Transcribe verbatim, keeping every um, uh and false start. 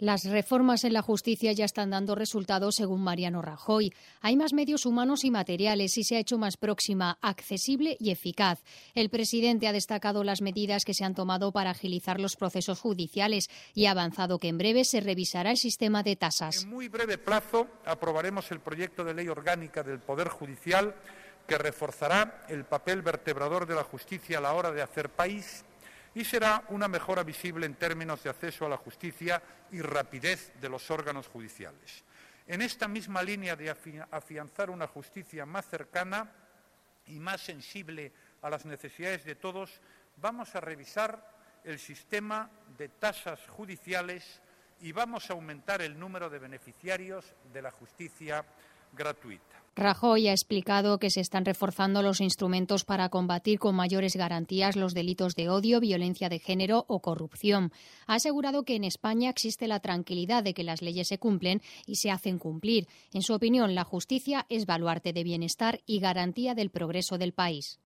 Las reformas en la justicia ya están dando resultados, según Mariano Rajoy. Hay más medios humanos y materiales y se ha hecho más próxima, accesible y eficaz. El presidente ha destacado las medidas que se han tomado para agilizar los procesos judiciales y ha avanzado que en breve se revisará el sistema de tasas. En muy breve plazo aprobaremos el proyecto de ley orgánica del Poder Judicial que reforzará el papel vertebrador de la justicia a la hora de hacer país y será una mejora visible en términos de acceso a la justicia y rapidez de los órganos judiciales. En esta misma línea de afianzar una justicia más cercana y más sensible a las necesidades de todos, vamos a revisar el sistema de tasas judiciales y vamos a aumentar el número de beneficiarios de la justicia gratuita. Rajoy ha explicado que se están reforzando los instrumentos para combatir con mayores garantías los delitos de odio, violencia de género o corrupción. Ha asegurado que en España existe la tranquilidad de que las leyes se cumplen y se hacen cumplir. En su opinión, la justicia es baluarte de bienestar y garantía del progreso del país.